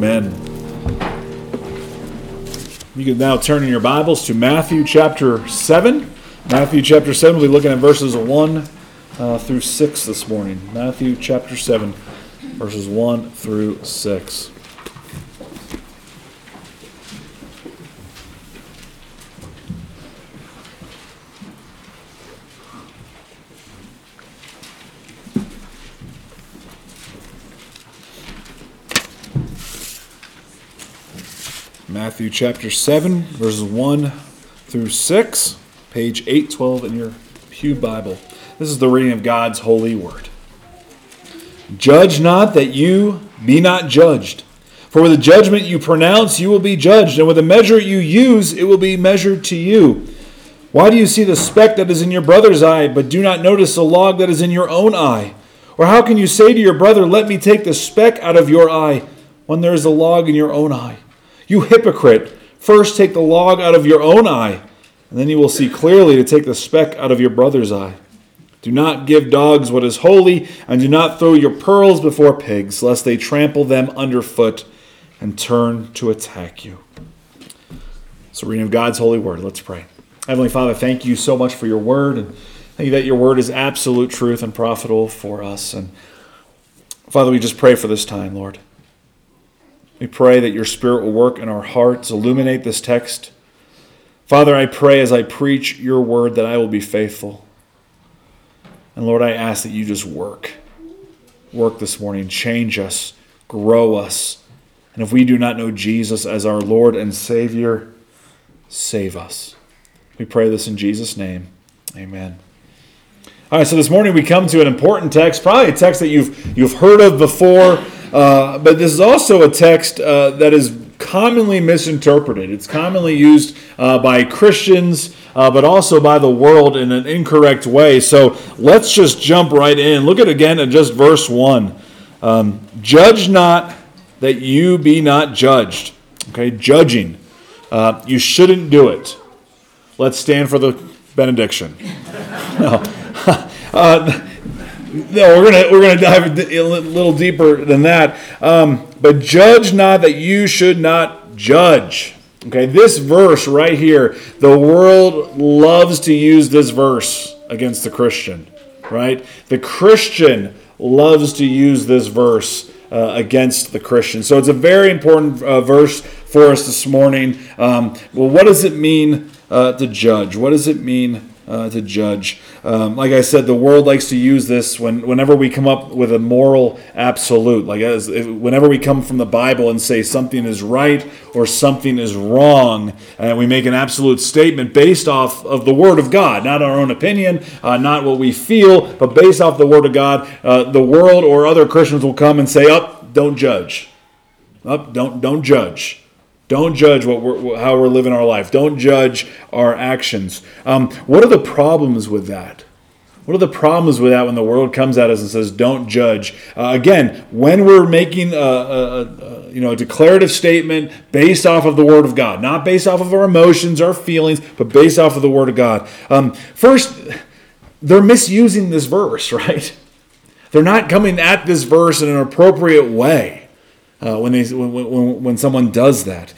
Amen. You can now turn in your Bibles to Matthew chapter 7. Matthew chapter 7, we'll be looking at verses 1 through 6 this morning. Matthew chapter 7, verses 1 through 6. Matthew chapter 7, verses 1 through 6, page 812 in your Pew Bible. This is the reading of God's holy word. Judge not that you be not judged. For with the judgment you pronounce, you will be judged, and with the measure you use, it will be measured to you. Why do you see the speck that is in your brother's eye, but do not notice the log that is in your own eye? Or how can you say to your brother, let me take the speck out of your eye, when there is a log in your own eye? You hypocrite, first take the log out of your own eye, and then you will see clearly to take the speck out of your brother's eye. Do not give dogs what is holy, and do not throw your pearls before pigs, lest they trample them underfoot and turn to attack you. It's a reading of God's holy word. Let's pray. Heavenly Father, thank you so much for your word, and thank you that your word is absolute truth and profitable for us. And Father, we just pray for this time, Lord. We pray that your Spirit will work in our hearts, illuminate this text. Father, I pray as I preach your word that I will be faithful. And Lord, I ask that you just work. Work this morning. Change us. Grow us. And if we do not know Jesus as our Lord and Savior, save us. We pray this in Jesus' name. Amen. All right, so this morning we come to an important text, probably a text that you've heard of before, but this is also a text that is commonly misinterpreted. It's commonly used by Christians, but also by the world in an incorrect way. So let's just jump right in. Look at just verse 1. Judge not that you be not judged. Okay, judging. You shouldn't do it. Let's stand for the benediction. No. No, we're gonna dive a little deeper than that. But judge not that you should not judge. Okay, this verse right here, the world loves to use this verse against the Christian, right? The Christian loves to use this verse against the Christian. So it's a very important verse for us this morning. Well, what does it mean to judge? What does it mean to judge? Like I said, the world likes to use this whenever we come up with a moral absolute. Whenever we come from the Bible and say something is right or something is wrong, and we make an absolute statement based off of the Word of God, not our own opinion, not what we feel, but based off the Word of God, the world or other Christians will come and say, don't judge. Don't judge. Don't judge how we're living our life. Don't judge our actions. What are the problems with that? What are the problems with that when the world comes at us and says, don't judge? Again, when we're making a declarative statement based off of the Word of God, not based off of our emotions, our feelings, but based off of the Word of God. First, they're misusing this verse, right? They're not coming at this verse in an appropriate way. When someone does that.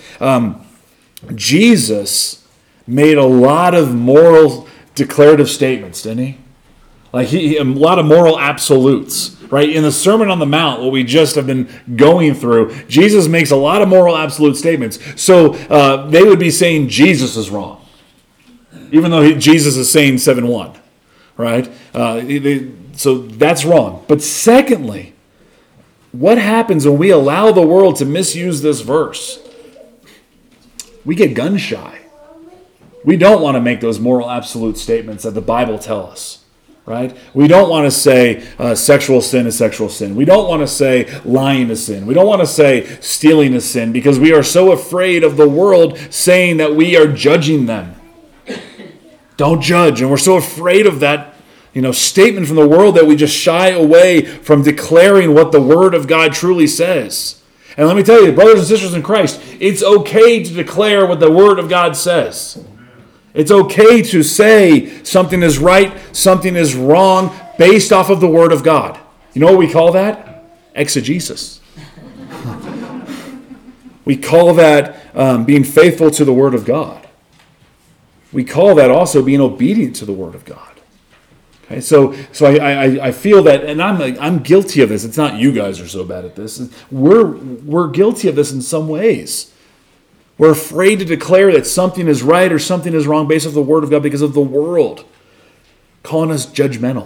Jesus made a lot of moral declarative statements, didn't he? A lot of moral absolutes, right? In the Sermon on the Mount, what we just have been going through, Jesus makes a lot of moral absolute statements. So they would be saying Jesus is wrong, even though Jesus is saying 7-1, right? So that's wrong. But secondly, what happens when we allow the world to misuse this verse? We get gun shy. We don't want to make those moral absolute statements that the Bible tells us, right? We don't want to say sexual sin is sexual sin. We don't want to say lying is sin. We don't want to say stealing is sin because we are so afraid of the world saying that we are judging them. Don't judge. And we're so afraid of that statement from the world that we just shy away from declaring what the Word of God truly says. And let me tell you, brothers and sisters in Christ, it's okay to declare what the Word of God says. It's okay to say something is right, something is wrong, based off of the Word of God. You know what we call that? Exegesis. We call that being faithful to the Word of God. We call that also being obedient to the Word of God. Okay, so I feel that, and I'm guilty of this. It's not you guys are so bad at this. We're guilty of this in some ways. We're afraid to declare that something is right or something is wrong based off the Word of God because of the world calling us judgmental.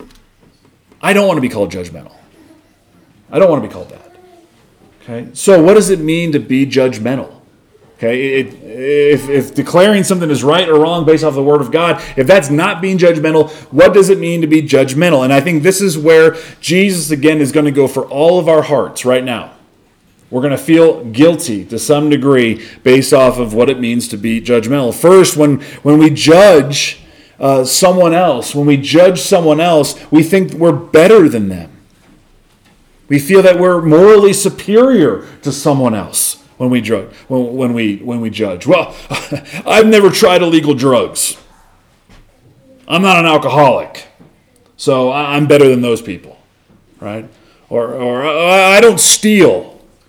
I don't want to be called judgmental. I don't want to be called that. Okay, so what does it mean to be judgmental? Okay, if declaring something is right or wrong based off the Word of God, if that's not being judgmental, what does it mean to be judgmental? And I think this is where Jesus, again, is going to go for all of our hearts right now. We're going to feel guilty to some degree based off of what it means to be judgmental. First, when we judge someone else, we think we're better than them. We feel that we're morally superior to someone else when we judge. When we judge. Well, I've never tried illegal drugs. I'm not an alcoholic, so I'm better than those people, right? Or I don't steal.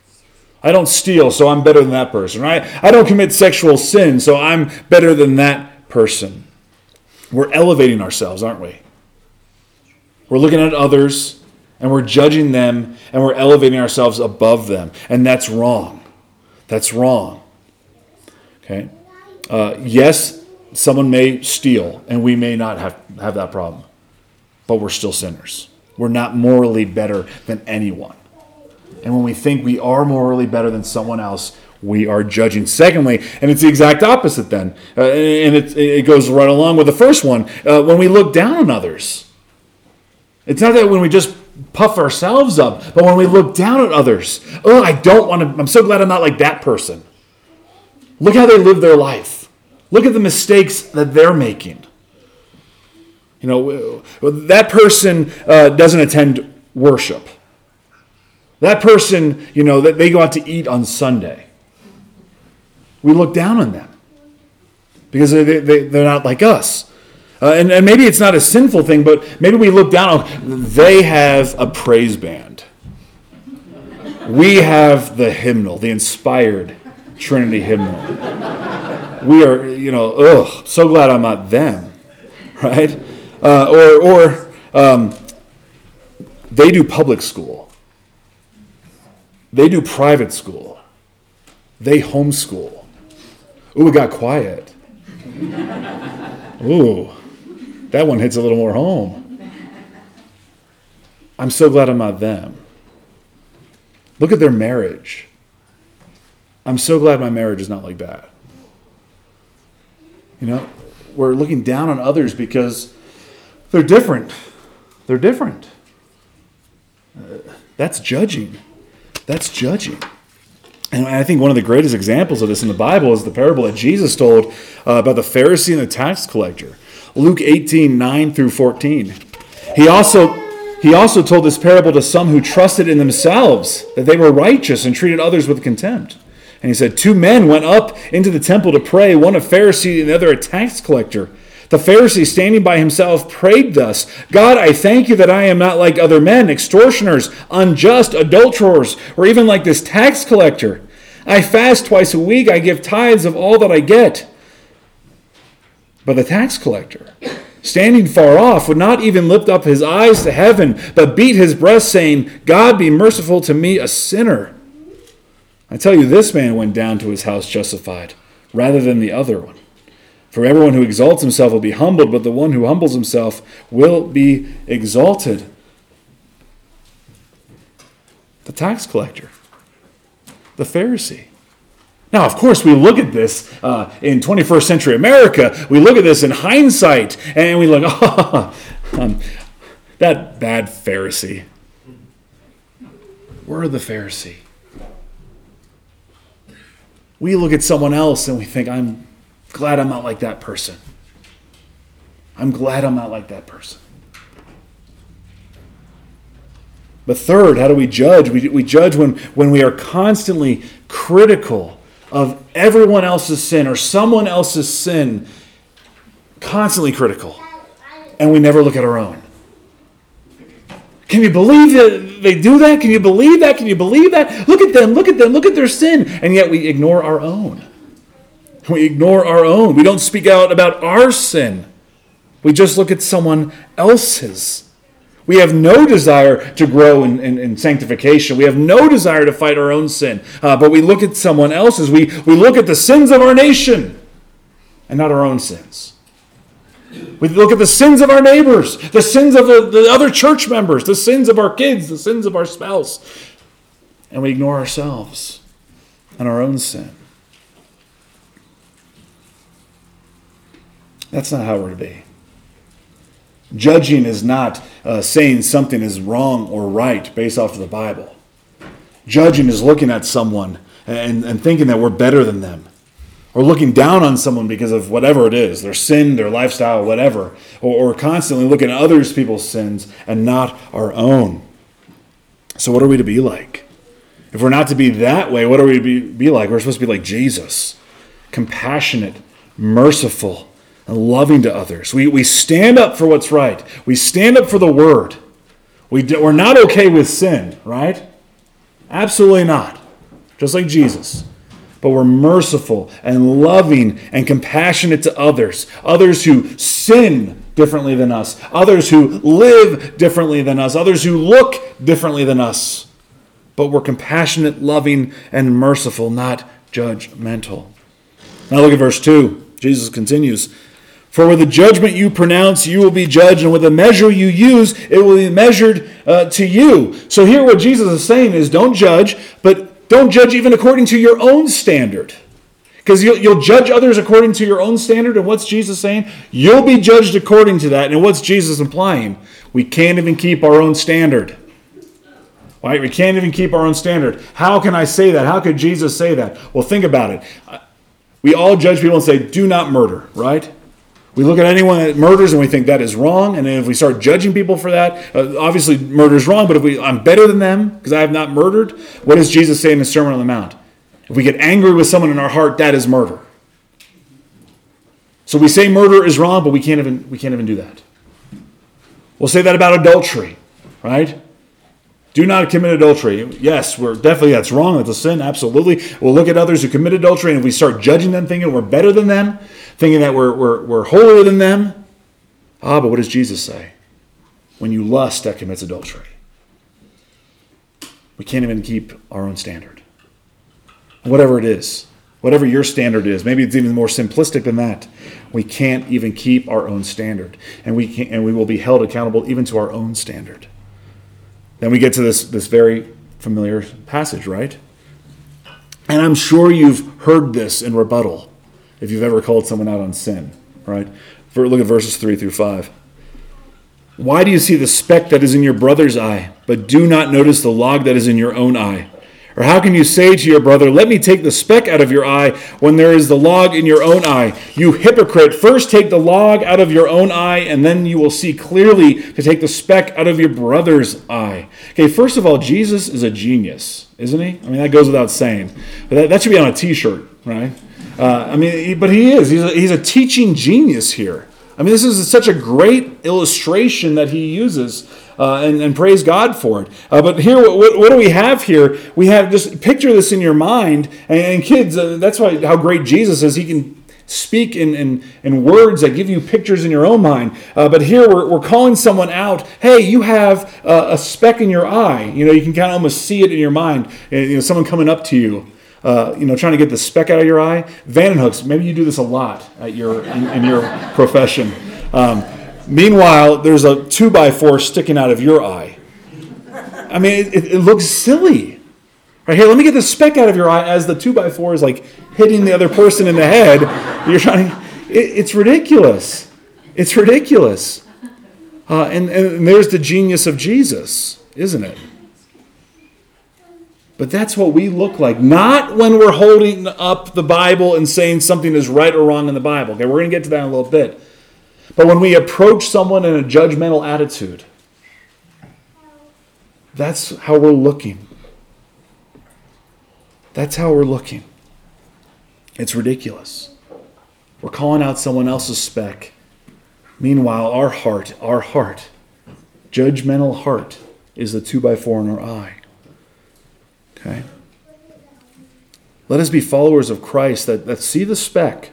So I'm better than that person. Right? I don't commit sexual sin, so I'm better than that person. We're elevating ourselves, aren't we? We're looking at others, and we're judging them, and we're elevating ourselves above them. And that's wrong. That's wrong. Okay? Yes, someone may steal, and we may not have that problem. But we're still sinners. We're not morally better than anyone. And when we think we are morally better than someone else, we are judging. Secondly, and it's the exact opposite then, and it goes right along with the first one, when we look down on others. It's not that when we just puff ourselves up, but when we look down at others. Oh, I'm so glad I'm not like that person. Look how they live their life. Look at the mistakes that they're making. You know, that person doesn't attend worship. That person, that they go out to eat on Sunday. We look down on them because they're not like us. And maybe it's not a sinful thing, but maybe we look down on, they have a praise band. We have the hymnal, the inspired Trinity hymnal. We are, so glad I'm not them, right? Or they do public school. They do private school. They homeschool. Ooh, it got quiet. Ooh, that one hits a little more home. I'm so glad I'm not them. Look at their marriage. I'm so glad my marriage is not like that. We're looking down on others because they're different. They're different. That's judging. That's judging. And I think one of the greatest examples of this in the Bible is the parable that Jesus told about the Pharisee and the tax collector. Luke 18:9-14. He also told this parable to some who trusted in themselves that they were righteous and treated others with contempt. And he said, 2 men went up into the temple to pray, one a Pharisee and the other a tax collector. The Pharisee, standing by himself, prayed thus, God, I thank you that I am not like other men, extortioners, unjust, adulterers, or even like this tax collector. I fast twice a week. I give tithes of all that I get. But the tax collector, standing far off, would not even lift up his eyes to heaven, but beat his breast, saying, God, be merciful to me, a sinner. I tell you, this man went down to his house justified, rather than the other one. For everyone who exalts himself will be humbled, but the one who humbles himself will be exalted. The tax collector. The Pharisee. Now, of course, we look at this in 21st century America. We look at this in hindsight, and we look, that bad Pharisee. We're the Pharisee. We look at someone else and we think, I'm glad I'm not like that person. I'm glad I'm not like that person. But third, how do we judge? We judge when we are constantly critical of everyone else's sin or someone else's sin, constantly critical, and we never look at our own. Can you believe that they do that? Can you believe that? Can you believe that? Look at them, look at them, look at their sin. And yet we ignore our own. We ignore our own. We don't speak out about our sin. We just look at someone else's. We have no desire to grow in sanctification. We have no desire to fight our own sin. But we look at someone else's. We look at the sins of our nation and not our own sins. We look at the sins of our neighbors, the sins of the other church members, the sins of our kids, the sins of our spouse. And we ignore ourselves and our own sin. That's not how we're to be. Judging is not saying something is wrong or right based off of the Bible. Judging is looking at someone and thinking that we're better than them. Or looking down on someone because of whatever it is, their sin, their lifestyle, whatever. Or constantly looking at others people's sins and not our own. So what are we to be like? If we're not to be that way, what are we to be like? We're supposed to be like Jesus. Compassionate, merciful, and loving to others. We stand up for what's right. We stand up for the word. We're not okay with sin, right? Absolutely not. Just like Jesus. But we're merciful and loving and compassionate to others. Others who sin differently than us. Others who live differently than us. Others who look differently than us. But we're compassionate, loving, and merciful, not judgmental. Now look at verse 2. Jesus continues. For with the judgment you pronounce, you will be judged, and with the measure you use, it will be measured to you. So here what Jesus is saying is don't judge, but don't judge even according to your own standard. Because you'll judge others according to your own standard, and what's Jesus saying? You'll be judged according to that. And what's Jesus implying? We can't even keep our own standard. Right? We can't even keep our own standard. How can I say that? How could Jesus say that? Well, think about it. We all judge people and say, do not murder, right? We look at anyone that murders and we think that is wrong. And then if we start judging people for that, obviously murder is wrong. But if I'm better than them because I have not murdered, what does Jesus say in the Sermon on the Mount? If we get angry with someone in our heart, that is murder. So we say murder is wrong, but we can't even do that. We'll say that about adultery, right? Do not commit adultery. Yes, that's wrong. That's a sin. Absolutely. We'll look at others who commit adultery, and if we start judging them, thinking we're better than them, thinking that we're holier than them. But what does Jesus say? When you lust, that commits adultery. We can't even keep our own standard. Whatever it is, whatever your standard is, maybe it's even more simplistic than that. We can't even keep our own standard, and we will be held accountable even to our own standard. Then we get to this very familiar passage, right? And I'm sure you've heard this in rebuttal if you've ever called someone out on sin, right? Look at verses 3 through 5. Why do you see the speck that is in your brother's eye, but do not notice the log that is in your own eye? Or how can you say to your brother, let me take the speck out of your eye when there is the log in your own eye? You hypocrite, first take the log out of your own eye, and then you will see clearly to take the speck out of your brother's eye. Okay, first of all, Jesus is a genius, isn't he? I mean, that goes without saying. But that should be on a t-shirt, right? But he is. He's a teaching genius here. I mean, this is such a great illustration that he uses, and praise God for it. But here, what do we have here? We have, just picture this in your mind, and kids, that's how great Jesus is. He can speak in words that give you pictures in your own mind. But here, we're calling someone out. Hey, you have a speck in your eye. You can kind of almost see it in your mind. Someone coming up to you. Trying to get the speck out of your eye. Vannon hooks, maybe you do this a lot in your profession. Meanwhile, there's a 2x4 sticking out of your eye. I mean, it looks silly. Right here, let me get the speck out of your eye as the 2x4 is like hitting the other person in the head. You're trying. It's ridiculous. It's ridiculous. And there's the genius of Jesus, isn't it? But that's what we look like. Not when we're holding up the Bible and saying something is right or wrong in the Bible. Okay, we're going to get to that in a little bit. But when we approach someone in a judgmental attitude, that's how we're looking. That's how we're looking. It's ridiculous. We're calling out someone else's speck. Meanwhile, our heart, judgmental heart, is the 2x4 in our eye. Okay? Let us be followers of Christ that see the speck,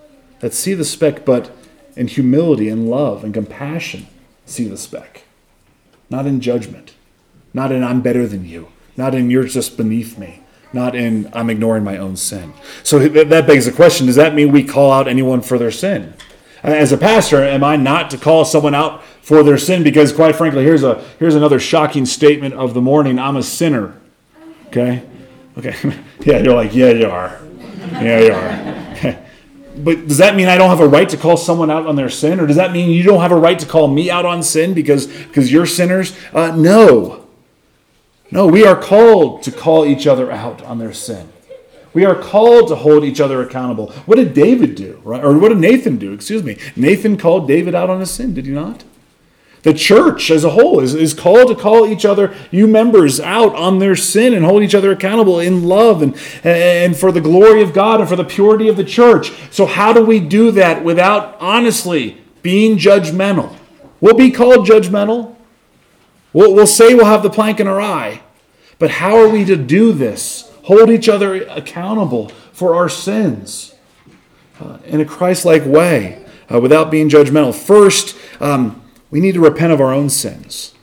but in humility and love and compassion see the speck. Not in judgment. Not in I'm better than you. Not in you're just beneath me. Not in I'm ignoring my own sin. So that begs the question, does that mean we call out anyone for their sin? As a pastor, am I not to call someone out for their sin? Because quite frankly, here's another shocking statement of the morning. I'm a sinner. Okay? Yeah, you're like, yeah, you are. Yeah, you are. Okay. But does that mean I don't have a right to call someone out on their sin? Or does that mean you don't have a right to call me out on sin because you're sinners? No. No, we are called to call each other out on their sin. We are called to hold each other accountable. What did David do? Right? Or what did Nathan do? Excuse me. Nathan called David out on his sin, did he not? The church as a whole is called to call each other, you members, out on their sin and hold each other accountable in love and for the glory of God and for the purity of the church. So how do we do that without honestly being judgmental? We'll be called judgmental. We'll say we'll have the plank in our eye. But how are we to do this? Hold each other accountable for our sins in a Christ-like way without being judgmental. First, we need to repent of our own sins.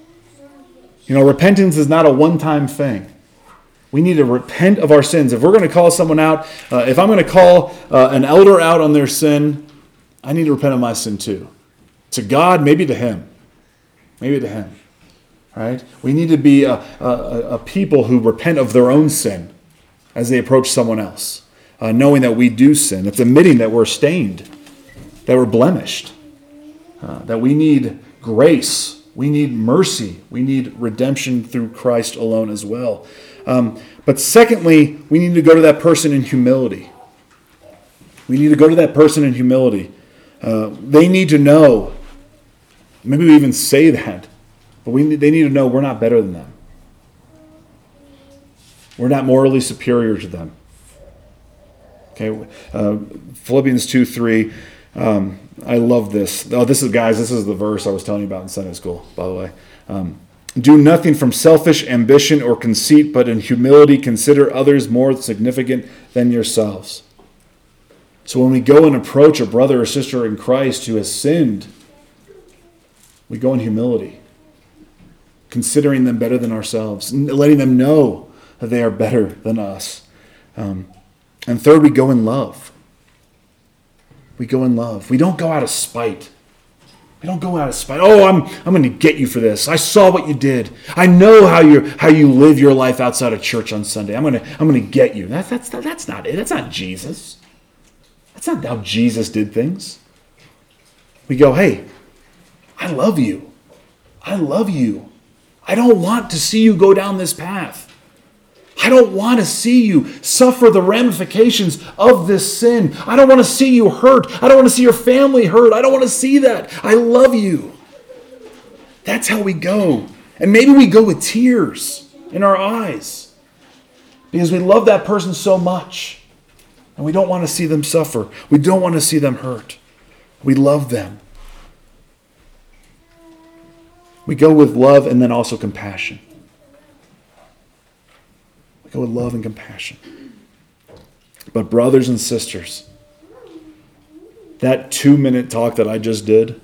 Repentance is not a one-time thing. We need to repent of our sins. If we're going to call someone out, if I'm going to call an elder out on their sin, I need to repent of my sin too. To God, maybe to him. Maybe to him. Right? We need to be a people who repent of their own sin as they approach someone else, knowing that we do sin. It's admitting that we're stained, that we're blemished. That we need grace, we need mercy, we need redemption through Christ alone as well. But secondly, we need to go to that person in humility. We need to go to that person in humility. They need to know, maybe we even say that, but they need to know we're not better than them. We're not morally superior to them. Okay, Philippians 2:3. I love this. Oh, this is the verse I was telling you about in Sunday school, by the way. Do nothing from selfish ambition or conceit, but in humility consider others more significant than yourselves. So when we go and approach a brother or sister in Christ who has sinned, we go in humility, considering them better than ourselves, letting them know that they are better than us. And third, we go in love. We go in love. We don't go out of spite. We don't go out of spite. Oh, I'm going to get you for this. I saw what you did. I know how you live your life outside of church on Sunday. I'm going to get you. That's not it. That's not Jesus. That's not how Jesus did things. We go, hey, I love you. I love you. I don't want to see you go down this path. I don't want to see you suffer the ramifications of this sin. I don't want to see you hurt. I don't want to see your family hurt. I don't want to see that. I love you. That's how we go. And maybe we go with tears in our eyes because we love that person so much and we don't want to see them suffer. We don't want to see them hurt. We love them. We go with love and then also compassion. We go with love and compassion. But brothers and sisters, that 2-minute talk that I just did,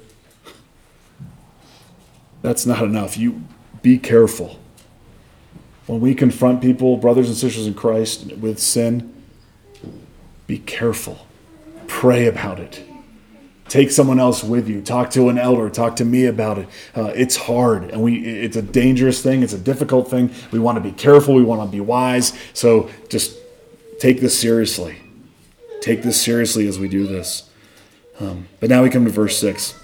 that's not enough. You be careful. When we confront people, brothers and sisters in Christ, with sin, be careful. Pray about it. Take someone else with you. Talk to an elder. Talk to me about it. It's hard, and it's a dangerous thing. It's a difficult thing. We want to be careful. We want to be wise. So just take this seriously. Take this seriously as we do this. But now we come to verse 6.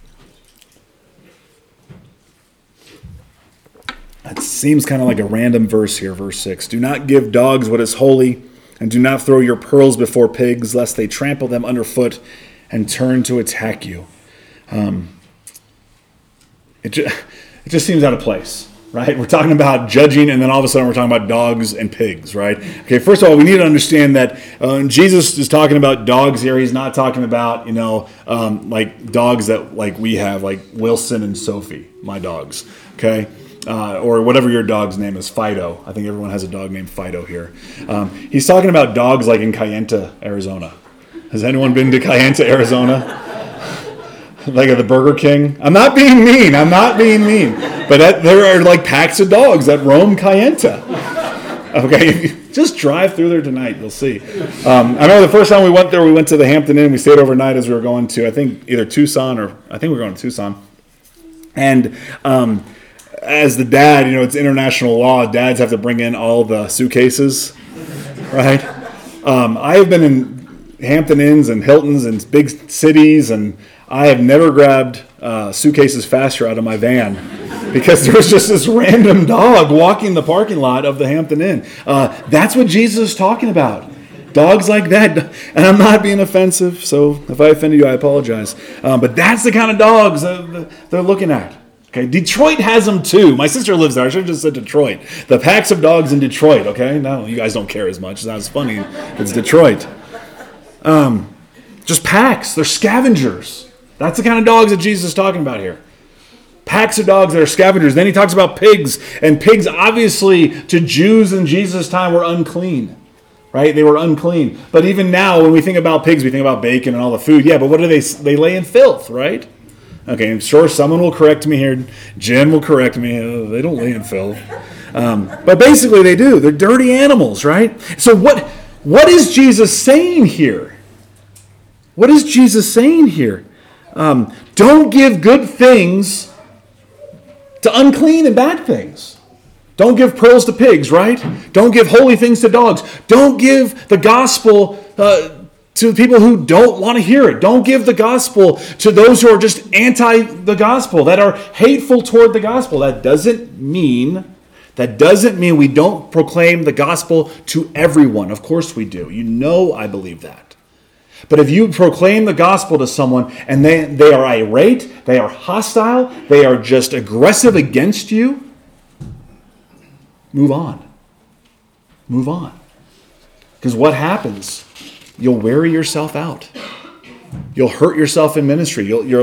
It seems kind of like a random verse here, verse 6. Do not give dogs what is holy, and do not throw your pearls before pigs, lest they trample them underfoot and turn to attack you. It just seems out of place, right? We're talking about judging, and then all of a sudden we're talking about dogs and pigs, right? Okay, first of all, we need to understand that Jesus is talking about dogs here. He's not talking about, like dogs that like we have, like Wilson and Sophie, my dogs, okay? or whatever your dog's name is, Fido. I think everyone has a dog named Fido here. He's talking about dogs like in Kayenta, Arizona. Has anyone been to Kayenta, Arizona? Like at the Burger King? I'm not being mean. But there are like packs of dogs that roam Kayenta. Okay, if you just drive through there tonight, you'll see. I remember the first time we went there, we went to the Hampton Inn. We stayed overnight as we were going to, I think, either Tucson or, I think we were going to Tucson. And as the dad, it's international law. Dads have to bring in all the suitcases, right? I have been in Hampton Inns and Hiltons and big cities, and I have never grabbed suitcases faster out of my van because there was just this random dog walking the parking lot of the Hampton Inn. That's what Jesus is talking about. Dogs like that. And I'm not being offensive, so if I offended you, I apologize. But that's the kind of dogs they're looking at. Okay, Detroit has them too. My sister lives there. I should have just said Detroit. The packs of dogs in Detroit, okay? No, you guys don't care as much. It's not as funny. It's Detroit. Just packs. They're scavengers. That's the kind of dogs that Jesus is talking about here. Packs of dogs that are scavengers. Then he talks about pigs. And pigs, obviously, to Jews in Jesus' time, were unclean. Right? They were unclean. But even now, when we think about pigs, we think about bacon and all the food. Yeah, but what do they? They lay in filth, right? Okay, I'm sure someone will correct me here. Jen will correct me. They don't lay in filth. But basically they do. They're dirty animals, right? So what is Jesus saying here? What is Jesus saying here? Don't give good things to unclean and bad things. Don't give pearls to pigs, right? Don't give holy things to dogs. Don't give the gospel to people who don't want to hear it. Don't give the gospel to those who are just anti the gospel, that are hateful toward the gospel. That doesn't mean we don't proclaim the gospel to everyone. Of course we do. I believe that. But if you proclaim the gospel to someone and they are irate, they are hostile, they are just aggressive against you, move on. Move on. Because what happens? You'll wear yourself out. You'll hurt yourself in ministry. You'll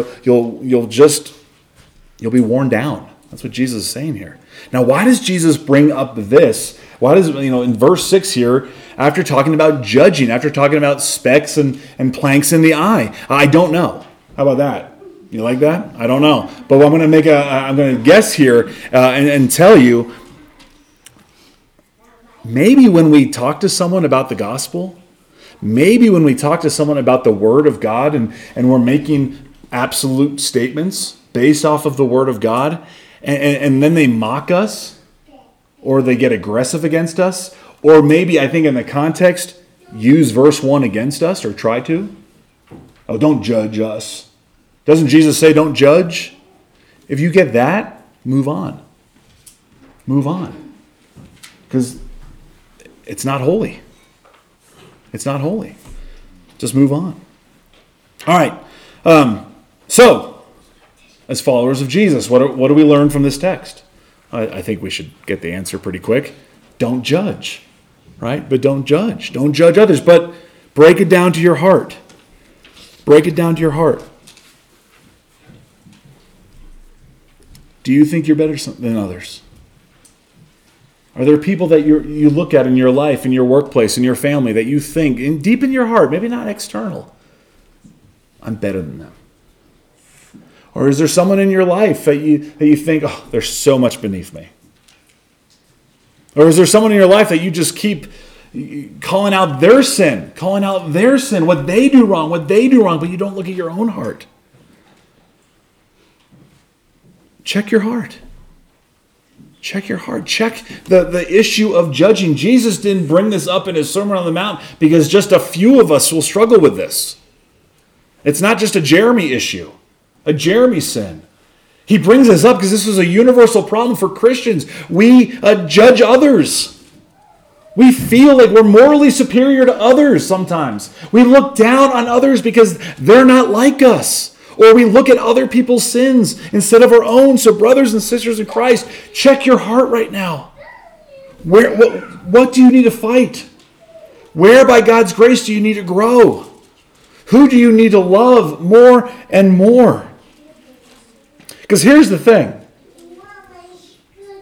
be worn down. That's what Jesus is saying here. Now, why does Jesus bring up this? Why does, in verse 6 here, after talking about judging, after talking about specks and planks in the eye? I don't know. How about that? You like that? I don't know. But I'm going to guess here and tell you, maybe when we talk to someone about the gospel, maybe when we talk to someone about the Word of God and we're making absolute statements based off of the Word of God, and then they mock us, or they get aggressive against us, or maybe, I think in the context, use verse 1 against us, or try to. Oh, don't judge us. Doesn't Jesus say don't judge? If you get that, move on. Move on. Because it's not holy. It's not holy. Just move on. All right. So, as followers of Jesus, what do we learn from this text? I think we should get the answer pretty quick. Don't judge. Right? But don't judge. Don't judge others. But break it down to your heart. Break it down to your heart. Do you think you're better than others? Are there people that you look at in your life, in your workplace, in your family, that you think, deep in your heart, maybe not external, I'm better than them? Or is there someone in your life that you think, oh, they're so much beneath me? Or is there someone in your life that you just keep calling out their sin, what they do wrong, but you don't look at your own heart? Check your heart. Check your heart. Check the issue of judging. Jesus didn't bring this up in his Sermon on the Mount because just a few of us will struggle with this. It's not just a Jeremy issue, a Jeremy sin. He brings this up because this is a universal problem for Christians. We judge others. We feel like we're morally superior to others sometimes. We look down on others because they're not like us. Or we look at other people's sins instead of our own. So brothers and sisters in Christ, check your heart right now. What do you need to fight? Where by God's grace do you need to grow? Who do you need to love more and more? Because here's the thing.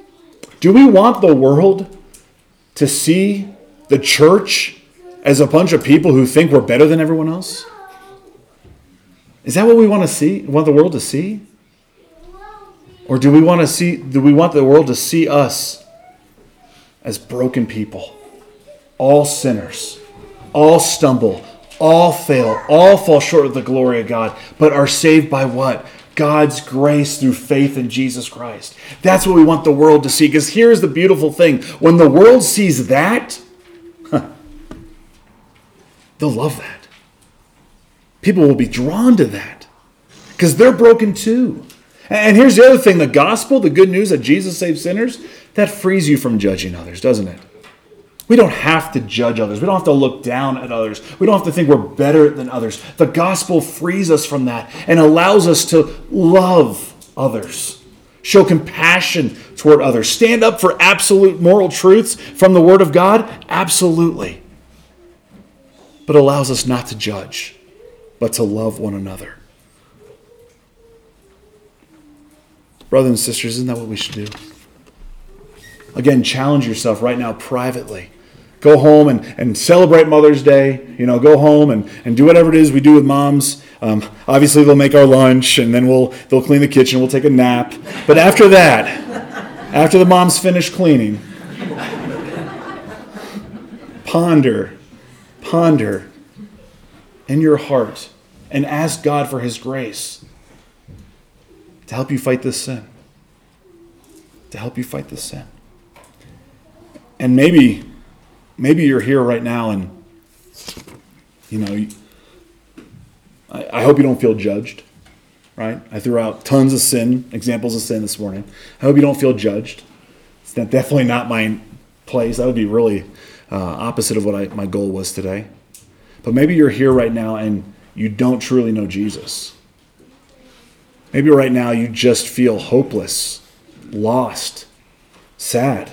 Do we want the world to see the church as a bunch of people who think we're better than everyone else? Is that what we want to see? Want the world to see? Or do we want the world to see us as broken people, all sinners, all stumble, all fail, all fall short of the glory of God, but are saved by what? God's grace through faith in Jesus Christ. That's what we want the world to see. Because here's the beautiful thing. When the world sees that, they'll love that. People will be drawn to that because they're broken too. And here's the other thing. The gospel, the good news that Jesus saves sinners, that frees you from judging others, doesn't it? We don't have to judge others. We don't have to look down at others. We don't have to think we're better than others. The gospel frees us from that and allows us to love others, show compassion toward others, stand up for absolute moral truths from the Word of God, absolutely. But allows us not to judge, but to love one another. Brothers and sisters, isn't that what we should do? Again, challenge yourself right now privately. Go home and celebrate Mother's Day. Go home and do whatever it is we do with moms. Obviously, they'll make our lunch, and then they'll clean the kitchen. We'll take a nap. But after that, after the moms finish cleaning, ponder in your heart and ask God for His grace to help you fight this sin. To help you fight this sin. And maybe you're here right now and, I hope you don't feel judged, right? I threw out tons of examples of sin this morning. I hope you don't feel judged. It's definitely not my place. That would be really opposite of what my goal was today. But maybe you're here right now and you don't truly know Jesus. Maybe right now you just feel hopeless, lost, sad.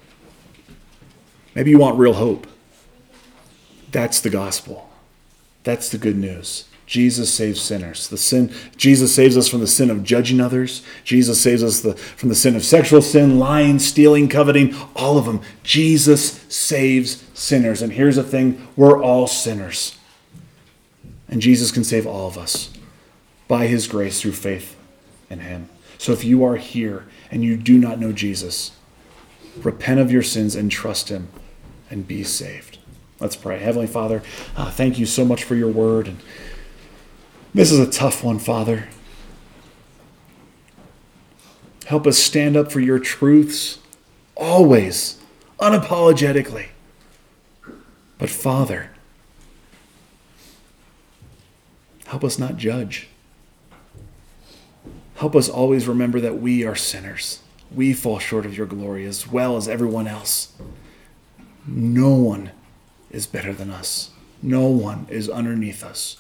Maybe you want real hope. That's the gospel. That's the good news. Jesus saves sinners. Jesus saves us from the sin of judging others. Jesus saves us from the sin of sexual sin, lying, stealing, coveting, all of them. Jesus saves sinners. And here's the thing, we're all sinners. And Jesus can save all of us by His grace through faith in Him. So if you are here and you do not know Jesus, repent of your sins and trust Him and be saved. Let's pray. Heavenly Father, thank you so much for your word. And this is a tough one, Father. Help us stand up for your truths always, unapologetically. But Father, help us not judge. Help us always remember that we are sinners. We fall short of your glory as well as everyone else. No one is better than us. No one is underneath us.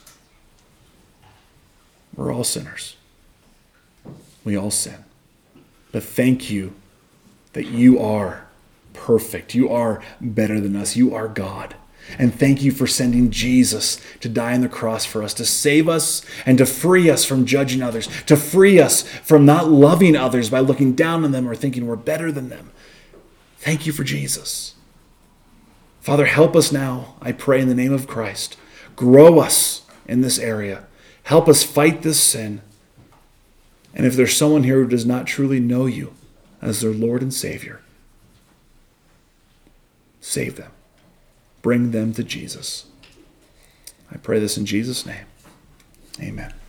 We're all sinners. We all sin. But thank you that you are perfect. You are better than us. You are God. And thank you for sending Jesus to die on the cross for us, to save us and to free us from judging others, to free us from not loving others by looking down on them or thinking we're better than them. Thank you for Jesus. Father, help us now, I pray in the name of Christ. Grow us in this area. Help us fight this sin. And if there's someone here who does not truly know you as their Lord and Savior, save them. Bring them to Jesus. I pray this in Jesus' name. Amen.